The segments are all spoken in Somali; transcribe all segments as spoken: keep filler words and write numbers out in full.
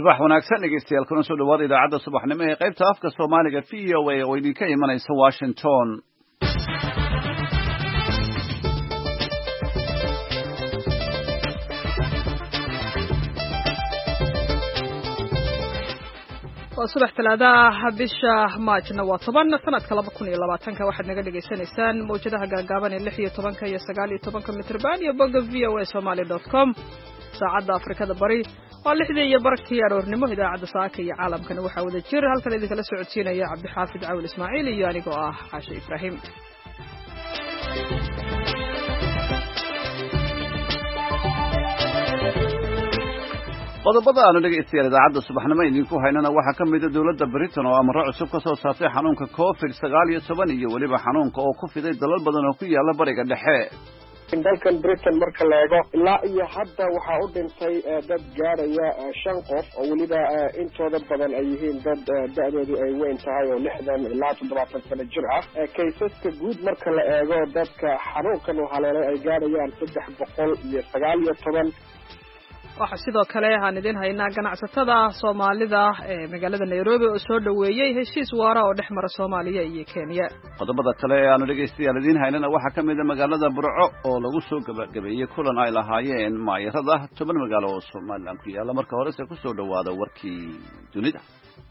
subax wanaagsan dhegeystayaal kuna soo dhawaada idaacadda subaxnimo ee qaybta afka Soomaaliga V O A oo idinka imanaysa Washington. subax talaadaha bisha maajna waa toban sanadka laba kun iyo labaatanka waxaad naga dhageysanaysaan mawjadaha gaagaaban ee lix iyo tobanka iyo sagaal iyo tobanka mitirban iyo bogga v o a somali dot com saacadda afrikada bari waa lixdii iyo barkii aroornimo idaacadda saaka iyo caalamkana waxaa wada jir halkan idinkala socodsiinaya cabdixaafid cawil ismaaciil iyo anigoo ah xaashe ibraahim. qodobada aanu dhegeystayaal idaacadda subaxnimo idinku haynana waxaa ka mid ah dowladda Britain oo amaro cusub ka soo saartay xanuunka covid sagaal iyo toban iyo weliba xanuunka oo ku fiday dalal badan oo ku yaala bariga dhexe. dalkan Britain marka la eego ilaa iyo hadda waxaa u dhintay dad gaaraya shan qof oo weliba intooda badan ay yihiin dad da'doodu ay weyn tahay oo lixdan ilaa toddobaatan sano jir ah. kaysaska guud marka la eego dadka xanuunkan uu haleelay ay gaarayaan saddex boqol iyo sagaal iyo toban. waxaa sidoo kale aan idin haynaa ganacsatada Soomaalida ee magaalada Nairobi oo soo dhaweeyay heshiis waara oo dhexmara Soomaaliya iyo Kenya. qodobada kale ee aanu dhegeystayaal idin haynana waxaa ka mid ah magaalada Burco oo lagu soo gabagabeeyay kulan ay lahaayeen maayirada toban magaalo oo Soomaaliland ku yaala. marka hore se ku soo dhawaada warkii dunida.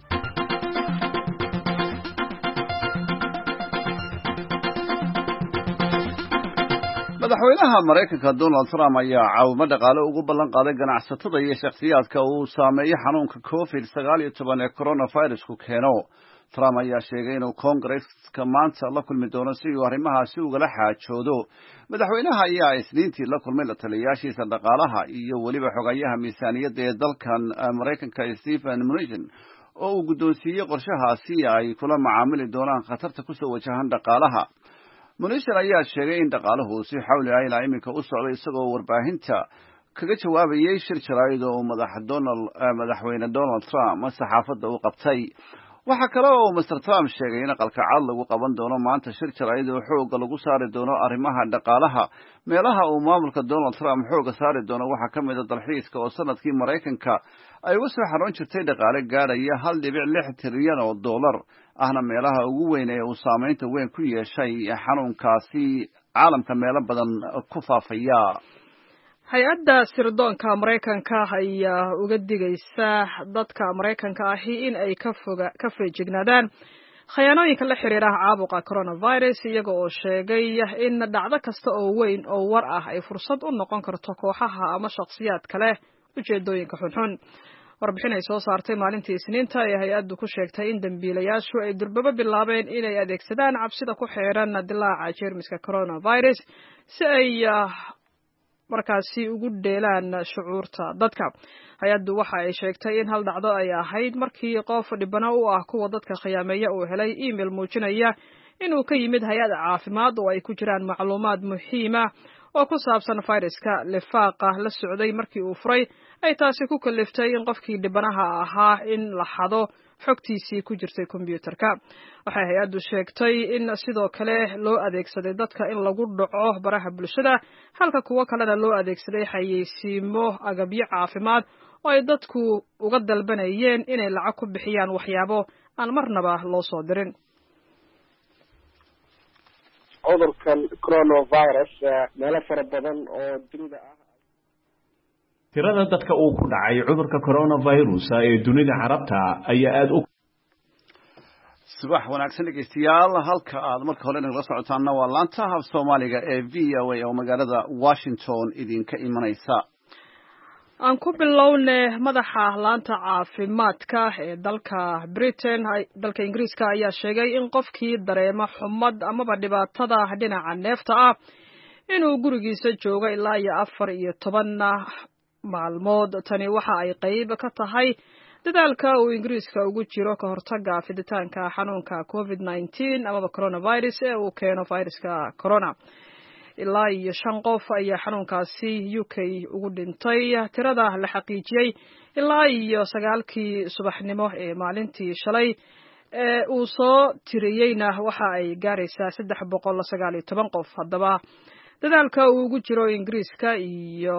madaxweynaha Mareykanka Donald Trump ayaa caawimo dhaqaale ugu ballan qaaday ganacsatada iyo shakhsiyaadka uu saameeyay xanuunka covid sagaal iyo toban ee coronavirus ku keeno. Trump ayaa sheegay inuu Congress-ka maanta la kulmi doono si uu arrimahaasi ugala xaajoodo. madaxweynaha ayaa isniintii la kulmay la taliyayaashiisa dhaqaalaha iyo weliba xogayaha miisaaniyadda ee dalkan Mareykanka Stephen Mnuchin oo uu guddoonsiiyey qorshahaasi ay kula macaamili doonaan khatarta kusoo wajahan dhaqaalaha. Mnuchin ayaa sheegay in dhaqaaluhu si xawli ah ilaa iminka u socday isagoo warbaahinta kaga jawaabayay shir jaraa'id oo madax Donald madaxweyne Donald Trump saxaafadda u qabtay. waxa kale oo Mister Trump sheegay in aqalka cad lagu qaban doono maanta shir jaraa'id oo xoogga lagu saari doono arrimaha dhaqaalaha. meelaha uu maamulka Donald Trump xoogga saari doono waxaa ka mid ah dalxiiska oo sanadkii Mareykanka ay uga soo xaroon jirtay dhaqaale gaaraya hal dhibic lix trilyan oo dollar ahna meelaha ugu weyn ee uu saameynta weyn ku yeeshay xanuunkaasi caalamka meelo badan ku faafaya. hay-adda sirdoonka Mareykanka ayaa uga digaysa dadka Mareykanka ahi in ay ka foga ka feejignaadaan khiyaanooyinka la xiriira caabuqa coronavirus iyaga oo sheegay in dhacdo kasta oo weyn oo war ah ay fursad u noqon karto kooxaha ama shakhsiyaad kale ujeedooyinka xunxun. warbixin ay soo saartay maalintii Isniinta ee hay-addu ku sheegtay in dambiilayaashu ay durbaba bilaabeen inay adeegsadaan cabsida ku xeeran dilaaca jeermiska coronavirus si ay markaasi ugu dheelaan shucuurta dadka. hay-addu waxa ay sheegtay in hal dhacdo ay ahayd markii qof dhibano u ah kuwa dadka khiyaameeya uu helay email muujinaya inuu ka yimid hay-ad caafimaad oo ay ku jiraan macluumaad muhiima oo ku saabsan fayraska lifaaqa la socday markii uu furay ay taasi ku kaliftay in qofkii dhibanaha ahaa in la xado xogtiisii ku jirtay kombiyuutarka. waxay hay-addu sheegtay in sidoo kale loo adeegsaday dadka in lagu dhaco baraha bulshada halka kuwo kalena loo adeegsaday xayeysiimo agabyo caafimaad oo ay dadku uga dalbanayeen inay lacag ku bixiyaan waxyaabo aan marnaba loo soo dirin. cudurkan coronavirus meelo fara badan oo dunida ah tirada dadka uu ku dhacay cudurka coronavirus ee dunida carabta ayaa aad u subax wanaagsan dhegeystayaal halka aad marka hore nagala socotaana waa laanta af Soomaaliga ee V O A oo magaalada Washington idinka imanaysa. aan ku bilownay madaxa laanta caafimaadka ee dalka Britain dalka Ingiriiska ayaa sheegay in qofkii dareema xumad amaba dhibaatada dhinaca neefta ah inuu gurigiisa joogo ilaa iyo afar iyo toban maalmood. tani waxa ay qayb ka tahay dadaalka uu Ingiriiska ugu jiro ka hortagga fiditaanka xanuunka covid nineteen amaba coronavirus ee uu keeno fayraska corona. ilaa iyo shan qof ayaa xanuunkaasi U K ugu dhintay. tirada la xaqiijiyay ilaa iyo sagaalkii subaxnimo ee maalintii shalay ee uu soo tiriyeyna waxa ay gaaraysaa saddex boqol sagaal iyo toban qof. haddaba dadaalka uu ugu jiro Ingiriiska iyo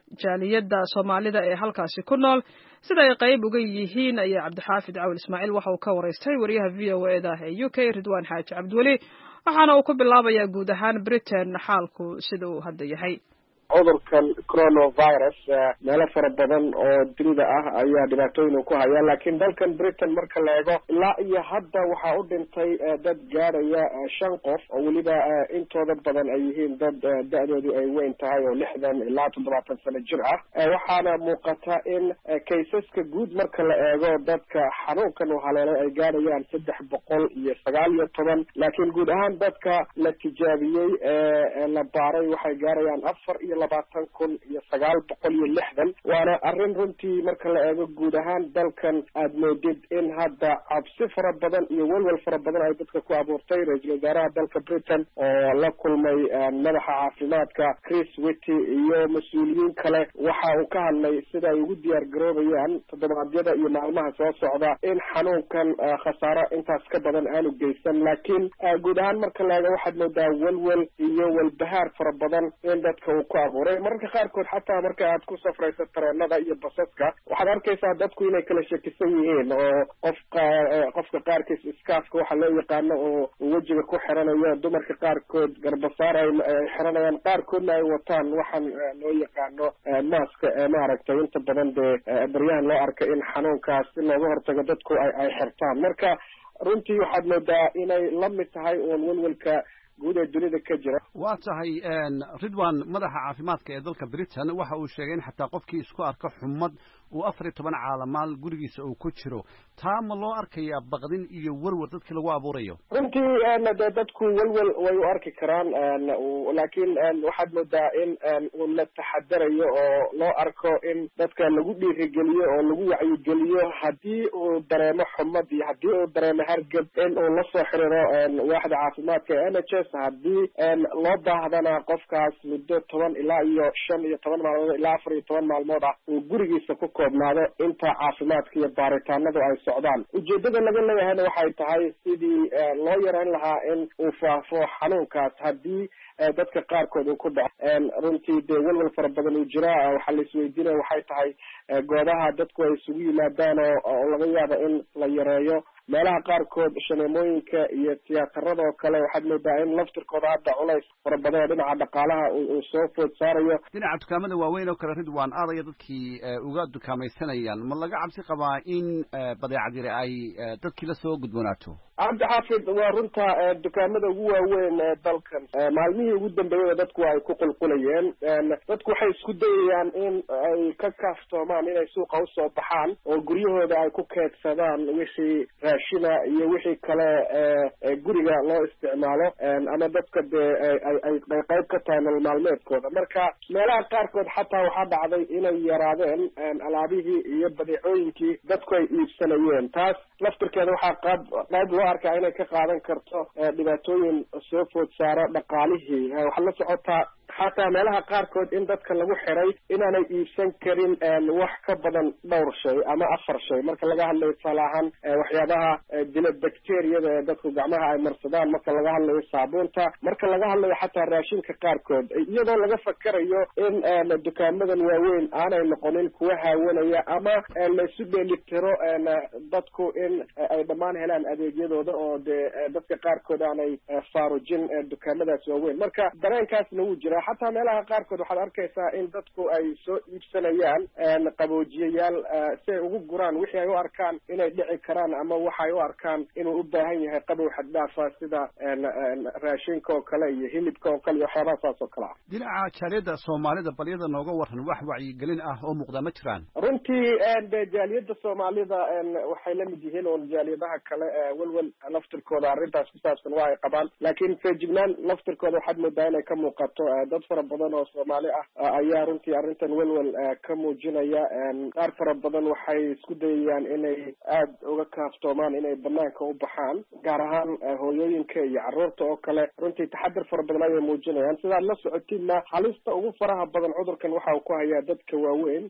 jaaliyadda soomaalida ee halkaasi ku nool sida ay qayb uga yihiin ayaa cabdixaafid cawil ismaaciil waxa uu ka waraystay wariyaha v o e da ee u k ridwaan xaaji cabdiweli waxaana uu ku bilaabayaa guud ahaan britain xaalku sida uu hadda yahay. cudurkan coronavirus meelo fara badan oo dunida ah ayaa dhibaatooyin ku haya, laakiin dalkan Britain marka la eego ilaa iyo hadda waxaa u dhintay dad gaaraya shan qof oo weliba intooda badan ay yihiin dad da-doodu ay weyn tahay oo lixdan ilaa toddobaatan sano jir ah. waxaana muuqata in kaysaska guud marka la eego dadka xanuunkan uu haleelay ay gaarayaan saddex boqol iyo sagaal iyo toban, laakiin guud ahaan dadka la tijaabiyey ee la baaray waxay gaarayaan afar iyo labaatan kun iyo sagaal boqol iyo lixdan. waana arrin runtii marka la eego guud ahaan dalkan aad moodid in hadda cabsi fara badan iyo welwel fara badan ay dadka ku abuurtay. ra-iisul wasaaraha dalka Britain oo la kulmay madaxa caafimaadka Chris Whitty iyo mas-uuliyiin kale waxa uu ka hadlay sida ay ugu diyaar garoobayaan toddobaadyada iyo maalmaha soo socda in xanuunkan khasaaro intaas ka badan aanu geysan, laakiin guud ahaan marka la eego waxaad moodaa welwel iyo walbahaar fara badan in dadka uu ku mararka qaarkood xataa marka aad ku safrayso tareenada iyo basaska waxaad arkaysaa dadku inay kala shakisan yihiin oo qofka qofka qaarkiis iskaafka waxa loo yaqaano oo wejiga ku xiranayo, dumarka qaarkood garbasaar ay xiranayaan, qaarkoodna ay wataan waxaan loo yaqaano maaska ee maaragtay inta badan dee baryahan loo arka in xanuunkaas si looga hortago dadku ay ay xirtaan. marka runtii waxaad moodaa inay la mid tahay uun welwelka guud ee dunida ka jira. waa tahay ridwan, madaxa caafimaadka ee dalka Britain waxa uu sheegay in xataa qofkii isku arka xumad uu afar iyo toban caalamaal gurigiisa uu ku jiro. taa ma loo arkayaa baqdin iyo werwer dadkii lagu abuurayo? runtii dee dadku welwel way u arki karaan, laakiin waxaad moodaa in uu la taxadarayo oo loo arko in dadka lagu dhiirigeliyo oo lagu wacyigeliyo haddii uu dareemo xumad iyo haddii uu dareemo hargab in uu la soo xiriiro waaxda caafimaadka ee N H S. haddii loo baahdana qofkaas muddo toban ilaa iyo shan iyo toban maalmood ilaa afar iyo toban maalmood ah uu gurigiisa ku koobnaado inta caafimaadka iyo baaritaanadu ay socdaan. ujeedada laga leeyahayna waxay tahay sidii loo yareyn lahaa in uu faafo xanuunkaas haddii dadka qaarkood uu ku dhaco. runtii dee welwel fara badan uu jiraa. waxaa la isweydiinaya waxay tahay goobaha dadku ay isugu yimaadaan oo laga yaabo in la yareeyo. meelaha qaarkood shaneemooyinka iyo tiyaatarada oo kale waxaad moodaa in laftirkooda hadda culays fara badan oo dhinaca dhaqaalaha uu soo food saarayo. dhinaca dukaamada waaweyn oo kale ridwaan aadaya dadkii uga dukaamaysanayaan, ma laga cabsi qabaa in badeecad yari ay dadkii la soo gudboonaato? cabdixaafid, waa runta dukaamada ugu waaweyn ee dalkan maalmihii ugu dambeeyay dadku ay ku qulqulayeen. dadku waxay isku dayayaan in ay ka kaaftoomaan inay suuqa usoo baxaan oo guryahooda ay ku keedsadaan wixii raashina iyo wixii kale ee guriga loo isticmaalo, ama dadka dee ay qayb ka tahay nolol maalmeedkooda. marka meelaha qaarkood xataa waxaa dhacday inay yaraadeen alaabihii iyo badeecooyinkii dadku ay iibsanayeen. taas laftirkeeda waxaa qaab qayb loo arkaa inay ka qaadan karto dhibaatooyin soo food saaro dhaqaalihii. waxaa la socotaa xataa meelaha qaarkood in dadka lagu xiray inaanay iibsan karin wax ka badan dhowr shay ama afar shay marka laga hadlayo tusaale ahaan waxyaabaha dila bacteriyada ee dadku gacmaha ay marsadaan, marka laga hadlayo saabuunta, marka laga hadlayo xataa raashinka qaarkood, iyadoo laga fakarayo in dukaamadan waaweyn aanay noqonin kuwa haawanaya ama laisu dheelitiro dadku in ay dhammaan helaan adeegyadooda oo dee dadka qaarkood aanay faarujin dukaamadaas waaweyn. marka dareenkaasna wuu jira. xataa meelaha qaarkood waxaad arkaysaa in dadku ay soo iibsanayaan qaboojiyayaal si ay ugu guraan wixii ay u arkaan inay dhici karaan ama waxay u arkaan inuu u baahan yahay qabow xad dhaafa sida raashinka oo kale iyo hilibka oo kale iyo waxyaabaha saas oo kale ah. dhinaca jaaliyadda soomaalida balyada nooga waran wax wacyigelin ah oo muuqda ma jiraan? runtii de jaaliyadda soomaalida waxay la mid yihiin oo jaaliyadaha kale welwel laftirkooda arrintaas ku saabsan waa ay qabaan, laakiin feejignaan laftirkooda waxaad moodaa inay ka muuqato. dad fara badan oo Soomaali ah ayaa runtii arrintan welwel ka muujinaya. qaar fara badan waxay isku dayayaan inay aad uga kaaftoomaan inay banaanka u baxaan, gaar ahaan hooyooyinka iyo carruurta oo kale. runtii taxadar fara badan ayay muujinayaan. sidaad la socotiinna halista ugu faraha badan cudurkan waxa uu ku hayaa dadka waaweyn.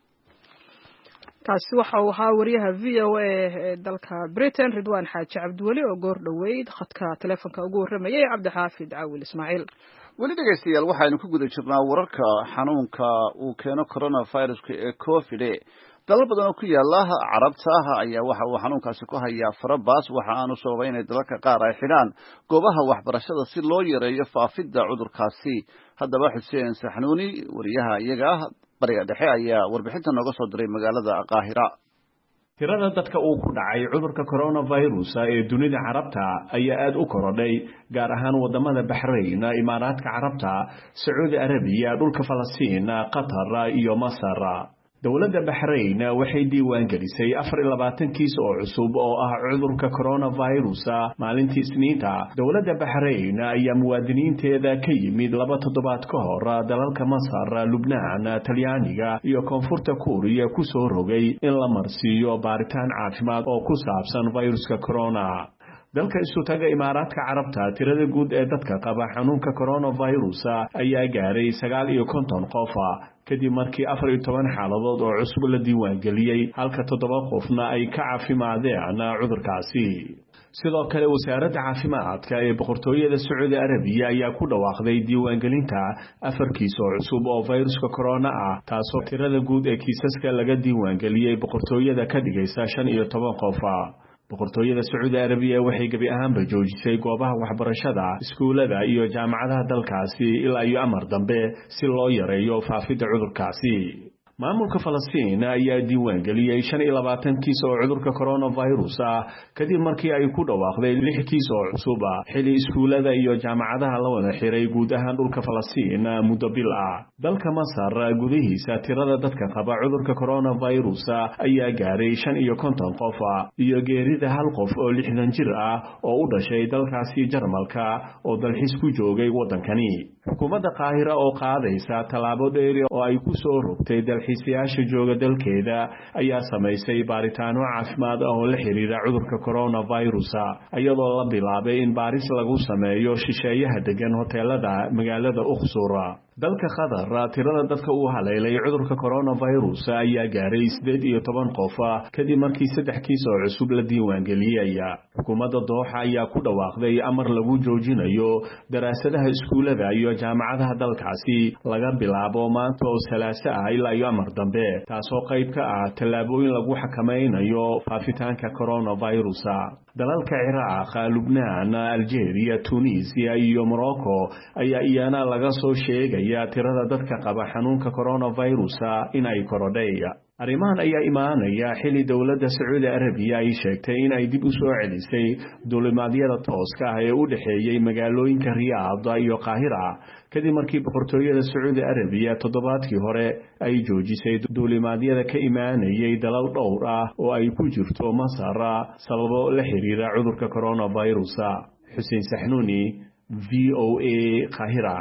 kaasi waxa uu ahaa wariyaha v o a ee dalka Britain ridwaan xaaji cabdiweli oo goor dhaweyd khadka telefoonka ugu warramayay cabdixaafid cawil ismaaciil. weli dhegaystayaal waxaynu ku guda jirnaa wararka xanuunka uu keeno coronaviruska ee covid dalal badan oo ku yaala carabta ayaa waxa uu xanuunkaasi ku hayaa farabaas waxa aanu sababay inay dalalka qaar ay xidhaan goobaha waxbarashada si loo yareeyo faafidda cudurkaasi haddaba xuseen saxnuuni wariyaha iyaga bariga dhexe ayaa warbixinta nooga soo diray magaalada qaahira tirada dadka uu ku dhacay cudurka coronavirus ee dunida carabta ayaa aad u korodhay gaar ahaan wadamada Bahrain, Imaaraadka Carabta, Saudi Arabia, dhulka Falastiin, Qatar iyo Masar. dowladda Bahrain waxay diiwaan gelisay afar iyo labaatan kiis oo cusub oo ah cudurka coronavirus maalintii Isniinta. Dowladda Bahrain ayaa muwaadiniinteeda ka yimid laba toddobaad ka hor dalalka Masar, Lubnaan, Talyaaniga iyo Koonfurta Kuuriya ku soo rogay in la marsiiyo baaritaan caafimaad oo ku saabsan viruska corona. dalka isu taga Imaaraadka Carabta tirada guud ee dadka qaba xanuunka coronavirus ayaa gaaray sagaal iyo konton qof kadib markii afar iyo toban xaaladood oo cusub la diiwaan geliyay halka toddoba qofna ay ka caafimaadeen cudurkaasi. sidoo kale wasaaradda caafimaadka ee boqortooyada Saudi Arabia ayaa ku dhawaaqday diiwaangelinta afar kiis oo cusub oo viruska corona ah taasoo tirada guud ee kiisaska laga diiwaan geliyay boqortooyada ka dhigaysa shan iyo toban qof. boqortooyada Saudi Arabia waxay gabi ahaanba joojisay goobaha waxbarashada, iskuulada iyo jaamacadaha dalkaasi ilaa iyo amar dambe si loo yareeyo faafidda cudurkaasi. maamulka Falastiin ayaa diiwaan geliyay shan iyo labaatan kiis oo cudurka coronavirus ah kadib markii ay ku dhawaaqday lix kiis oo cusub xilli iskuulada iyo jaamacadaha la wada xiray guud ahaan dhulka Falastiin muddo bil ah. dalka Masar gudihiisa tirada dadka qaba cudurka coronavirus ayaa gaaray shan iyo konton qof iyo geerida hal qof oo lixdan jir ah oo u dhashay dalkaasi Jarmalka oo dalxiis ku joogay wadankani. xukuumadda Qaahira oo qaadaysa talaabo dheer oo ay ku soo rogtay dalxiisayaasha jooga dalkeeda ayaa samaysay baaritaano caafimaad oo la xiriira cudurka coronavirus iyadoo la bilaabay in baaris lagu sameeyo shisheeyaha degan hoteelada magaalada Uqsura. dalka Qatar tirada dadka uu haleelay cudurka coronavirus ayaa gaaray sideed iyo toban qof kadib markii saddex kiis oo cusub la diiwaan geliyay. xukuumadda Dooxa ayaa ku dhawaaqday amar lagu joojinayo daraasadaha iskuulada iyo jaamacadaha dalkaasi laga bilaabo maanta oo Salaaso ah ilaa iyo amar dambe taasoo qayb ka ah tallaabooyin lagu xakameynayo faafitaanka coronavirus. dalalka Ciraaq, Lubnaan, Algeria, Tunisia iyo Morocco ayaa iyana laga soo sheegay tirada dadka qaba xanuunka coronavirus in ay korodhay. arrimahan ayaa imaanaya xilli dowladda Saudi Arabia ay sheegtay in ay dib u soo celisay duulimaadyada tooska ah ee u dhaxeeyay magaalooyinka Riyadh iyo Qaahira kadib markii boqortooyada Saudi Arabia toddobaadkii hore ay joojisay duulimaadyada ka imaanayay dalal dhowr ah oo ay ku jirto Masar sababo la xiriira cudurka coronavirus. Xuseen Saxnuuni, V O A, Qaahira.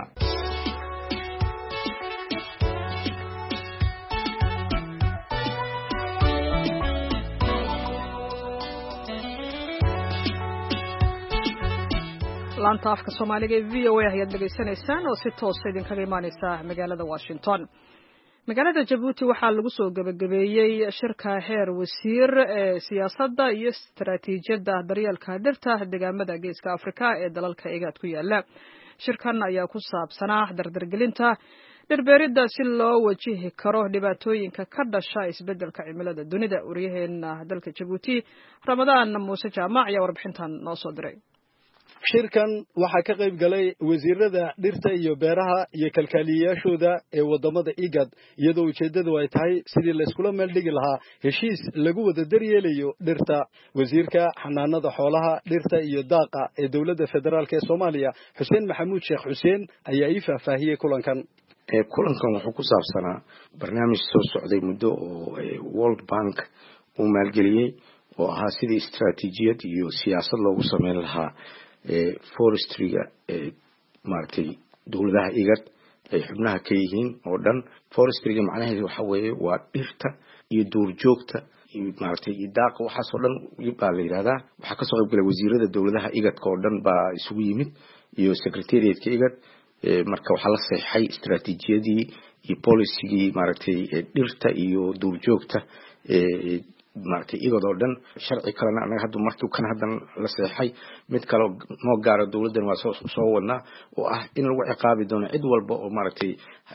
laanta afka Soomaaliga ee V O A ayaad dhageysanaysaan oo si toos ah idinkaga imaanaysa magaalada Washington. magaalada Djibouti waxaa lagu soo gabagabeeyay shirka heer wasiir ee siyaasadda iyo istaraatiijiyadda daryeelka dhirta deegaamada Geeska Afrika ee dalalka IGAD ku yaala. shirkan ayaa ku saabsanaa dardargelinta dhirbeeridda si loo wajihi karo dhibaatooyinka ka dhasha isbeddelka cimilada dunida. wariyaheena dalka Djibouti Ramadaan Muuse Jaamac ayaa warbixintan noo soo diray. shirkan waxaa ka qayb galay wasiirada dhirta iyo beeraha iyo kalkaaliyayaashooda ee wadamada IGAD iyadoo ujeedadu ay tahay sidii la iskula meel dhigi lahaa heshiis lagu wada daryeelayo dhirta. wasiirka xanaanada xoolaha, dhirta iyo daaqa ee dowladda federaalk ee Soomaaliya Xuseen Maxamuud Sheekh Xuseen ayaa ii faahfaahiyay kulankan. kulankan wuxuu ku saabsanaa barnaamij soo socday muddo oo World Bank uu maalgeliyay oo ahaa sidii istaraatiijiyad iyo siyaasad loogu sameyn lahaa forestryga maartay dowladaha IGAD ay xubnaha ka yihiin oo dhan. forestryga macnaheedu waxa weeye waa dhirta iyo duurjoogta iyo maartay daaqa waxaas oo dhan baa la yiraahdaa. waxaa ka soo qayb galay wasiirada dowladaha IGAD oo dhan baa isugu yimid iyo secretariatka IGAD. marka waxaa la saxay istaraatiijiyadii iyo policygii maartay dhirta iyo duurjoogta maartay iyadoo dhan sharci kalena anaga hadda martuu kan hadan la seexay mid kale noo gaaro dawladdan waa soo soo wadnaa oo ah in lagu ciqaabi doono cid walba oo maartay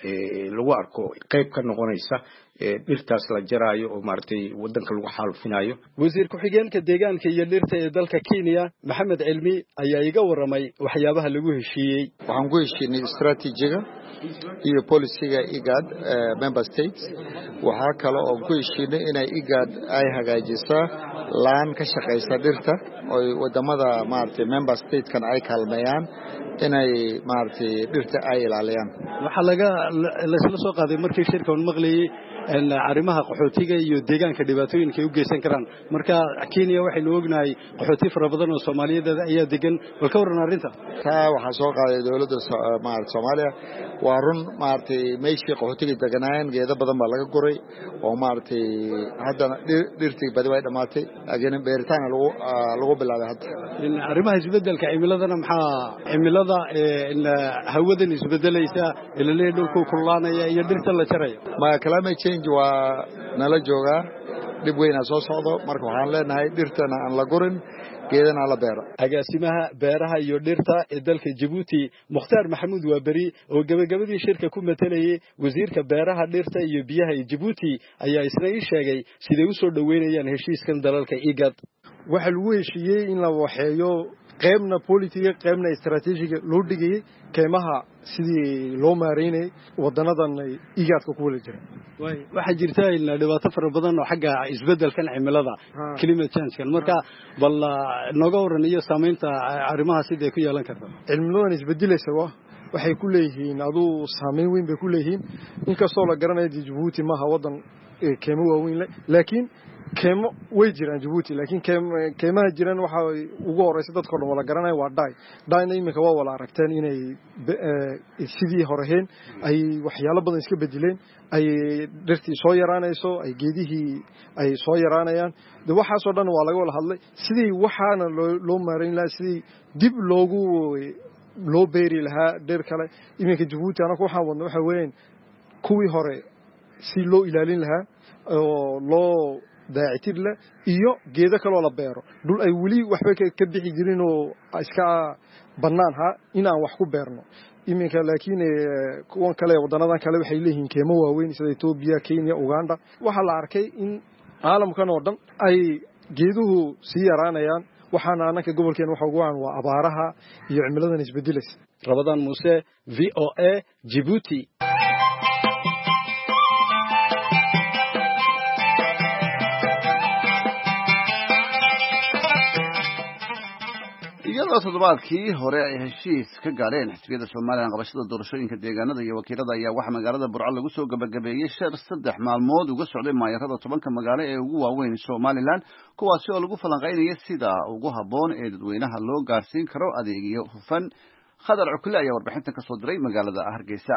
lagu arko qayb ka noqonaysa dhirtaas la jaraayo oo maartay wadanka lagu xaalufinayo. wasiir ku-xigeenka deegaanka iyo dhirta ee dalka Kenya Maxamed Cilmi ayaa iga waramay waxyaabaha lagu heshiiyey. waxaan ku heshiinay istaraatiijiga iyo policyga IGAD member states waxa kale oo ku heshiinay inay IGAD ay hagaajiso laan ka shaqeysa dhirta oo wadamada maartay member state kan ay kalmeeyaan inay maartay dhirta ay ilaaliyaan. waxa laga la isla soo qaaday markii shirkan maqliyay in arrimaha qaxootiga iyo deegaanka dhibaatooyinka u geysan karaan marka Kenya waxay loo ognahay qaxooti fara badan oo Soomaaliyeed ayaa degan wal ka waran arrinta ka waxa soo qaaday dawladda maartay Soomaaliya waa run maartay meeshii qaxootiga deganayeen geedo badan baa laga guray oo maartay haddana dhirtii badi way dhamaatay laakiin beeritaan lagu lagu bilaabay hadda in arrimaha isbedelka cimiladana maxaa cimilada in hawadan isbedelaysa ilaa dhulku kululaanaya iyo dhirta la jarayo ma kalaamay waa nala jooga dib weyn soo socdo marka waxaan leenahay dhirtana aan la gurin geedana la beero. agaasimaha beeraha iyo dhirta ee dalka Djibouti Mukhtaar Maxamuud Waabari oo gabagabadii shirka ku matalayay wasiirka beeraha dhirta iyo biyaha ee Djibouti ayaa isna sheegay sidee u soo dhaweynayaan heshiiskan dalalka IGAD. waxa lagu heshiiyay in la waxeeyo qaybna politiga qaybna istaraatiijiga loo dhigay keymaha sidii loo maareynay wadanadan IGAD-ka ku wada jira. way waxa jirta in dhibaato fara badan oo xagga isbedelkan cimilada climate change kan marka bal naga waran iyo saameynta arrimaha sidee ku yeelan karto. cimiladan isbedelaysa waxay ku leeyihiin adu saameyn weyn bay ku leeyihiin inkastoo la garanayo Djibouti ma aha wadan keymo waaweyn laakiin keymo way jiraan Djibouti laakiin keymaha jiraan waxa ugu horeysa dadka oo wala garanay waa dhaay dhaayna imika waa wala aragteen inay sidii horeheen ay waxyaalo badan iska bedeleen ay dhirtii soo yaraanayso ay geedihii ay soo yaraanayaan de waxa soo dhan waa laga wada hadlay sidii waxaana loo maareyn lahaa sidii dib loogu loo beeri lahaa dhir kale imika Djibouti anagu waxaan wadno waxa weeyeen kuwii hore si loo ilaalin lahaa oo loo daacitir la iyo geedo kale oo la beero dul ay wali waxba ka bixi jirin oo iska banaan ha inaan wax ku beerno iminka laakiin kuwan kale wadanadan kale waxay leeyihiin keemo waaweyn sida Ethiopia Kenya Uganda waxa la arkay in caalamkan oo dhan ay geeduhu si yaraanayaan waxaana anaka gobolkeen waxa ugu waan waa abaaraha iyo cimiladan isbedelaysa. Ramadan Muuse V O A Djibouti. iyadoo toddobaadkii hore ay heshiis ka gaadheen xisbiyada Soomaaliland qabashada doorashooyinka deegaanada iyo wakiilada ayaa waxa magaalada Burco lagu soo gabagabeeyay shir saddex maalmood uga socday maayarada tobanka magaalo ee ugu waaweyn Soomaaliland kuwaasi oo lagu falanqeynayay sida ugu haboon ee dadweynaha loo gaarsiin karo adeegyo hufan. Khadar Cukle ayaa warbixintan ka soo diray magaalada Hargeysa.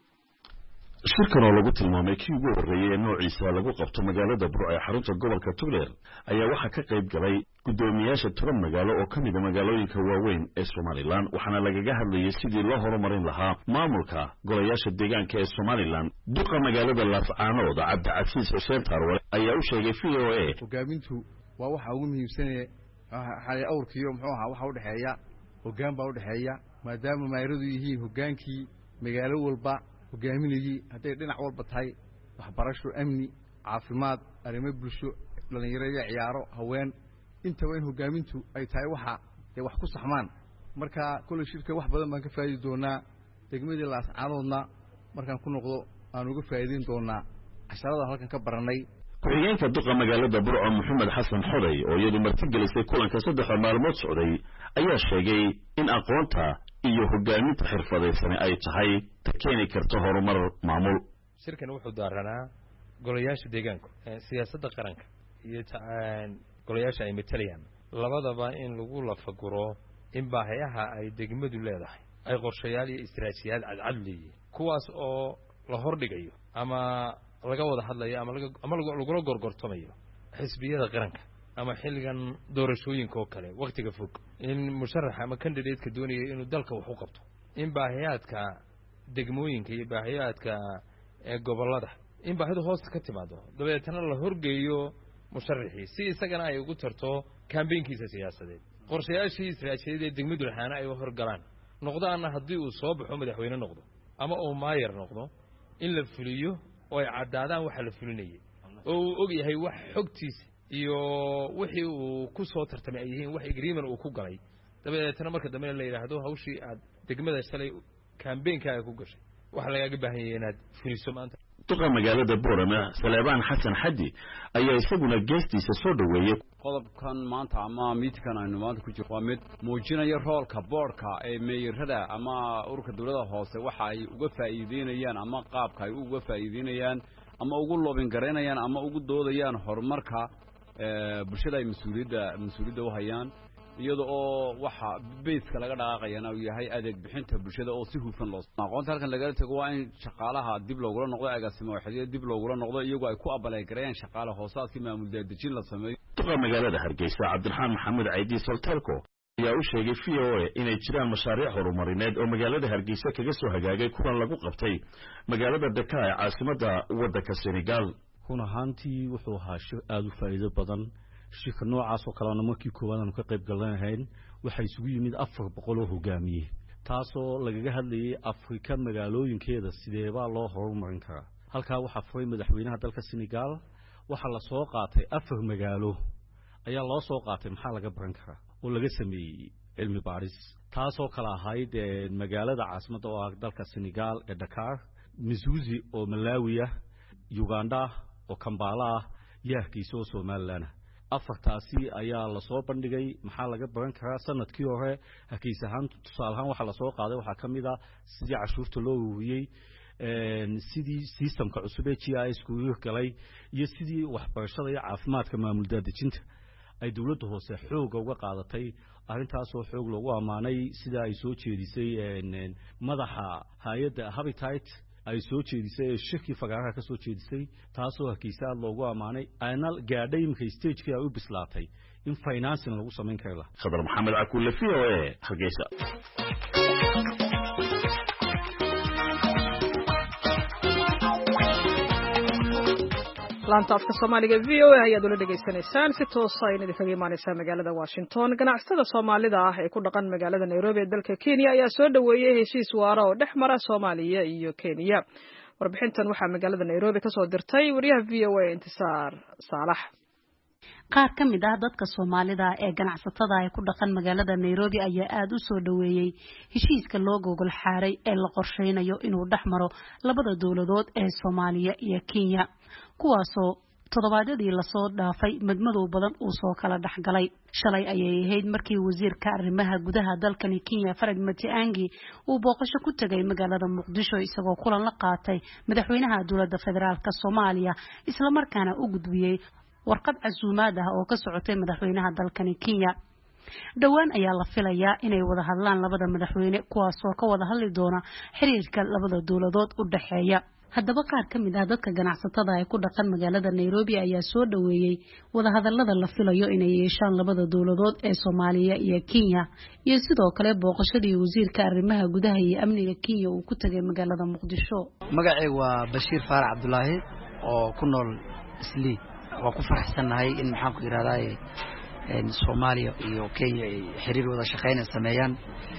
shirkan oo lagu tilmaamay kii ugu horeeyay ee noociisa lagu qabto magaalada Burco ee xarunta gobolka Togdheer ayaa waxa ka qayb galay gudoomiyaasha toban magaalo oo ka mid ah magaalooyinka waaweyn ee Soomaaliland waxaana lagaga hadlayay sidii loo horumarin lahaa maamulka golayaasha deegaanka ee Soomaaliland. duqa magaalada Laascaanood Cabdi Casiis Xuseen Tarwale ayaa u sheegay V O A hogaamintu waa waxa ugu muhiimsan ee xalay awrkiyo muxuu ahaa waxa u dhaxeeya hogaan baa u dhaxeeya maadaama maayaradu yihiin hogaankii magaalo walba hogaaminayay haday dhinac walba tahay waxbarasho amni caafimaad arrimo bulsho dhalinyarada ciyaaro haween inta weyn hogaamintu ay tahay waxa ay wax ku saxmaan marka kullu shirka wax badan baan ka faa'iido doonaa degmada Laascaanoodna markaan ku noqdo aan uga faa'iidin doonaa casharada halkan ka baranay. ku-xigeenka duqa magaalada Burco Maxamed Xasan Xoday oo iyadu martigelisay kulanka saddex maalmood socday ayaa sheegay in aqoonta iyo hogaaminta xirfadaysan ay tahay takeeni karto horumar maamul. shirkan wuxuu daaranaa golayaasha deegaanka siyaasadda qaranka iyo golayaasha ay matalayaan labadaba in lagu lafaguro in baahiyaha ay degmadu leedahay ay qorshayaal iyo istiraatijiyaad cadcad leeyihiin kuwaas oo la hordhigayo ama laga wada hadlayo ama laga ama lagu gorgortamayo xisbiyada qaranka ama xilligan doorashooyinka oo kale waqtiga fog in musharax ama candidate-ka doonaya inuu dalka wax u qabto in baahiyaadka degmooyinka iyo baahiyaadka ee gobolada in baahidu hoos ka timaado dabeetana la horgeeyo musharaxii si isagana ay ugu tarto campaignkiisa siyaasadeed qorshayaashii istiraatijiyadeed degmadu lahaana ay horgalaan noqdaana haddii uu soo baxo madaxweyne noqdo ama uu maayar noqdo in la fuliyo oo ay cadaadaan waxa la fulinayay oo uu og yahay wax xogtiisa iyo wixii uu ku soo tartamay ay yihiin wax agreement uu ku galay dabeetana marka dambe la yiraahdo hawshii aad degmada shalay campaignka ku gashay waxa laga baahan yahay inaad fuliso maanta duqa magaalada Boorama Salebaan Xasan Xaddi ayaa isaguna geestiisa soo dhaweeyay qodobkan maanta ama midkan aynu maanta ku jirno mid muujinaya roolka boardka ee meeyirada ama ururka dawladda hoose waxa ay uga faa'iideynayaan ama qaabka ay uga faa'iideynayaan ama ugu loobin gareynayaan ama ugu doodayaan horumarka ee bulshada ay mas'uuliyadda mas'uuliyadda u hayaan iyadoo waxa beeska laga dhaqaaqayna uu yahay adeeg bixinta bulshada oo si hufan loo aqoonta halkan laga tago waa in shaqaalaha dib loogu noqdo agaasimo waxay dib loogu noqdo iyagoo ay ku abalay gareeyaan shaqaalaha hoosaadkii maamul daadejin la sameeyo duqa magaalada Hargeysa Cabdiraxmaan Maxamed Ciidi Soltelko ayaa u sheegay V O A inay jiraan mashaariic horumarineed oo magaalada Hargeysa kaga soo hagaagay kuwan lagu qabtay magaalada Dakar ee caasimadda waddanka Senegal kuna ahaantii wuxuu ahaa shir aad u faa'iido badan shirka noocaas oo kale markii koowaad aan ka qayb galanayn waxa isugu yimid afar boqol oo hogaamiye taasoo lagaga hadlayay Afrika magaalooyinkeeda sideeba loo horumarin karaa halka waxa furay madaxweynaha dalka Senegal waxa la soo qaatay afar magaalo ayaa loo soo qaatay maxaa laga baran karaa oo laga sameeyay cilmi baaris taasoo kala ahayd magaalada caasimadda oo dalka Senegal ee Dakar Misuzi oo Malawi Uganda oo Kampala iyo Hargeysa oo Somaliland afartaasi ayaa la soo bandhigay maxaa laga baran karaa sanadkii hore Hargeysa ahaan tusaalahaan waxa la soo qaaday waxa kamid ah sidii cashuurta loo ururiyay een sidii systemka cusub ee G I S ku galay iyo sidii waxbarashada iyo caafimaadka maamul daadejinta ay dawladda hoose xoog uga qaadatay arrintaas oo xoog loogu amaanay sida ay soo jeedisay een madaxa hay'adda Habitat ay soo jeedisay shirki fagaaraha ka soo jeedisay taasoo Hargeysa loogu amaanay aanal gaadhay imka stage-ka ay u bislaatay in financing lagu sameyn karo Khadar Maxamed Akulle V O A Hargeysa laanta afka Soomaaliga V O A ayaad ula dhageysanaysaan si toos ah in idinkaga imaanaysa magaalada Washington ganacsatada Soomaalida ah ee ku dhaqan magaalada Nairobi ee dalka Kenya ayaa soo dhaweeyay heshiis waara oo dhexmara Soomaaliya iyo Kenya warbixintan waxaa magaalada Nairobi ka soo dirtay wariyaha V O A Intisaar Saalax qaar ka mid ah dadka Soomaalida ee ganacsatada ay ku dhaqan magaalada Nairobi ayaa aad u soo dhaweeyay heshiiska loo gogol xaaray ee la qorsheynayo inuu dhexmaro labada dawladood ee Soomaaliya iyo Kenya kuwaasoo todobaadyadii la soo dhaafay madmadow badan uu soo kala dhaxgalay shalay ayay ahayd markii wasiirka arrimaha gudaha dalkani Kenya Fred Matiang'i uu booqasho ku tagay magaalada Muqdisho isagoo kulan la qaatay madaxweynaha dawladda federaalka Soomaaliya isla markaana u gudbiyay warqad casuumaad ah oo ka socotay madaxweynaha dalkani Kenya dhawaan ayaa la filayaa inay wada hadlaan labada madaxweyne kuwaasoo ka wada hadli doona xiriirka labada dawladood u dhaxeeya haddaba qaar ka mid ah dadka ganacsatada ay ku dhaqan magaalada Nairobi ayaa soo dhaweeyay wada hadallada la filayo inay yeeshaan labada dawladood ee Soomaaliya iyo Kenya iyo sidoo kale booqashadii wasiirka arrimaha gudaha iyo amniga Kenya uu ku tagay magaalada Muqdisho magacaygu waa Bashiir Faarac Cabdullaahi oo ku nool Islii waa ku faraxsanahay in maxaan ku yiraahdaa in Soomaaliya iyo Kenya ay xiriir wada shaqeyn sameeyaan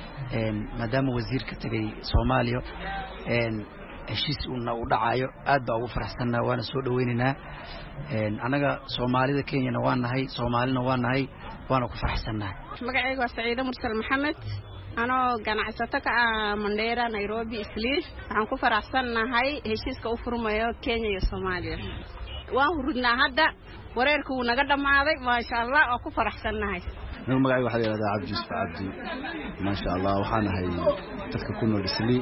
een maadaama wasiirka tagay Soomaaliya een heshiis uu dhacayo aad baa ugu faraxsanahay waana soo dhaweynaynaa een anaga Soomaalida Kenyana waan nahay Soomaalina waan nahay waana ku faraxsanahay magacaygu waa Saciida Mursal Maxamed anoo ganacsato ka ah Mandera Nairobi Islii waxaan ku faraxsanahay heshiiska uu furmayo Kenya iyo Soomaaliya waan hurudnaa hadda wareerku uu naga dhamaaday ma sha Allah oo ku faraxsanahay anigu magacaygu waxa la yiraahdaa Cabdi Yusuf Cabdi ma sha Allah waxaan ahay dadka ku nool Islii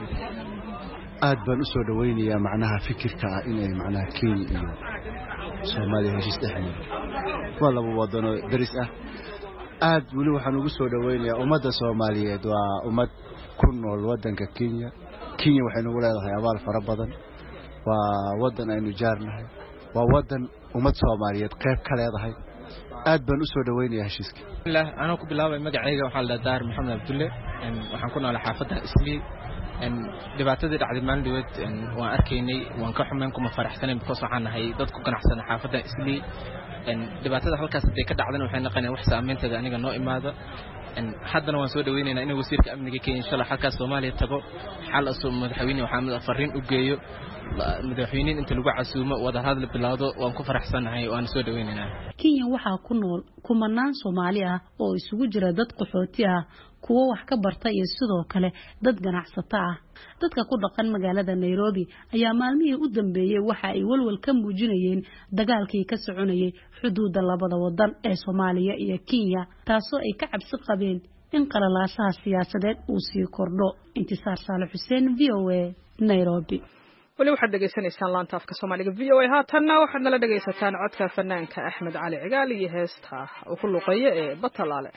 aad baan u soo dhaweynayaa macnaha fikirka ah inay macnaha Kenya iyo Soomaaliya heshiis dhexmaro waa laba wadano daris ah aad wali waxaan ugu soo dhaweynayaa ummadda Soomaaliyeed waa ummad ku nool wadanka Kenya Kenya waxay nagu leedahay abaal fara badan waa wadan aynu jaarnahay waa wadan ummad Soomaaliyeed qayb ka leedahay aad baan u soo dhaweynayaa heshiiska ilaa ana ku bilaabay magacayga waxa la daar Maxamed Abdulle waxaan ku noolaa xaafadda Islii en dhibaatadii dhacday maalin dhaweed waan arkaynay waan ka xumaan kuma faraxsanayn because waxaan nahay dad ku ganacsan xaafadda Islii dhibaatada halkaas ay ka dhacdana waxay noqonayaan wax saameynteeda aniga noo imaado haddana waan soo dhaweynaynaa in wasiirka amniga Kenya insha Allah halkaas Soomaaliya tago xal asoo madaxweyne waxaa fariin u geeyo madaxweynaha inta lagu casuumo wada hadal bilaado waan ku faraxsanahay waan soo dhaweynaynaa Kenya waxaa ku nool kumanaan Soomaali ah oo isugu jira dad qaxooti ah kuwa wax ka barta iyo sidoo kale dad ganacsato ah dadka ku dhaqan magaalada Nairobi ayaa maalmihii u dambeeyay waxa ay walwal ka muujinayeen dagaalkii ka soconayay xuduudda labada wadan ee Soomaaliya iyo Kenya taasoo ay ka cabsi qabeen in qalalaasaha siyaasadeed uu sii kordho Intisaar Saale Xuseen V O A Nairobi wali waxaad dhageysanaysaan laanta afka Soomaaliga V O A haatanna waxaad nala dhageysataan codka fanaanka Axmed Cali Cigaal iyo heesta uu ku luqeeyo ee Batalaale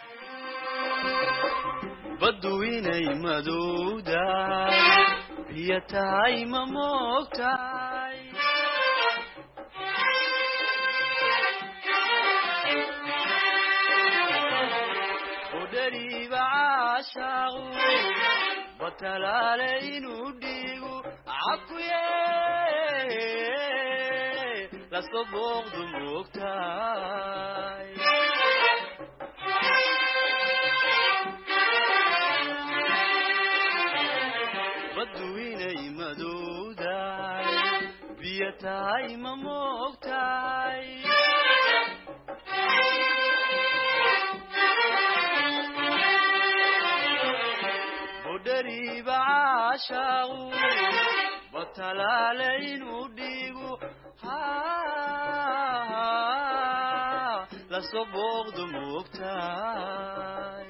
baduinay madowda iyo tahay ma moogtahay udariba caashaqu batalaale inuu dhiigu cakuye lasoo booqdu moogtahay baduinay madowdahay biyo tahay ma moogtahay budhariba caashaqu batalaale inuu dhiigu lasoo booqdu moogtahay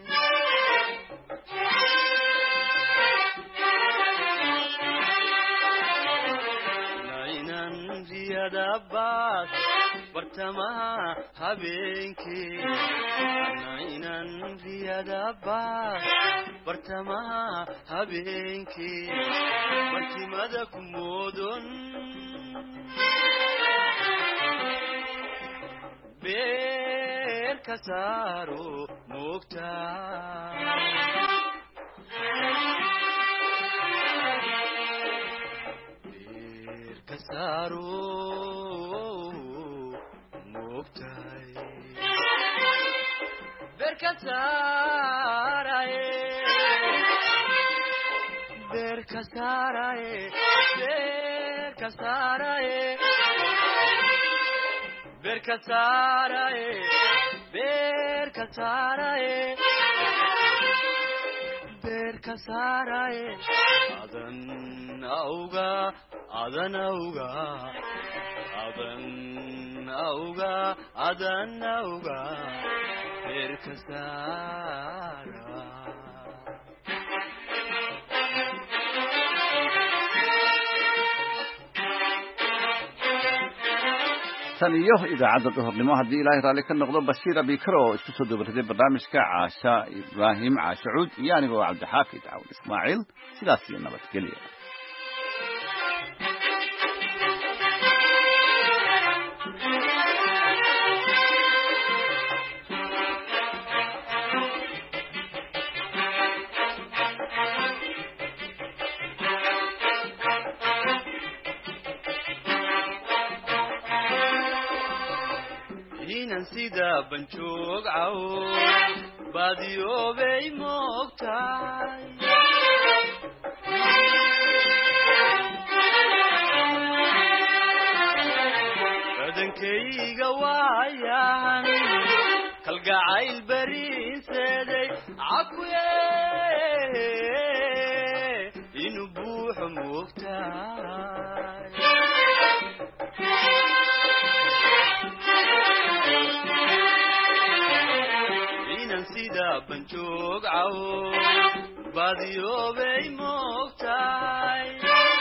dabaad bartamaha habeenkii nainan riyadabaad bartamaha habeenkii bartimada ku moodon beer ka saaro moogtaa kasaro moogtahay beer ka saaraye beer ka saaraye beer ka saaraye beer ka saaraye beer ka saaraye beer ka saaraye adan auga adan auga adan auga adan auga beer ka saara tan iyo idaacadda duhurnimo haddii ilaahay raalli ka noqdo Bashiir Abikar oo isku soo dabaraday barnaamijka Caasha Ibraahim Caashuud iyo anigoo Cabdixaafid Caawil Ismaaciil sidaas iyo nabadgelyo sida banjoog caw baadiyoobay moogtahay badankayga waayahan kalgacayl bariinseeday cakuye inuu buuxo moogtahay sida banjoog caw baadiyoobay moogtahay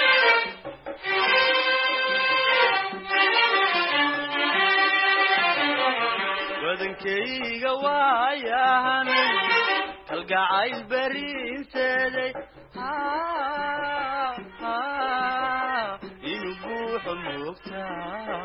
badankayga waayahan kalgacayl bariinseeday inuu buuxo moogtahay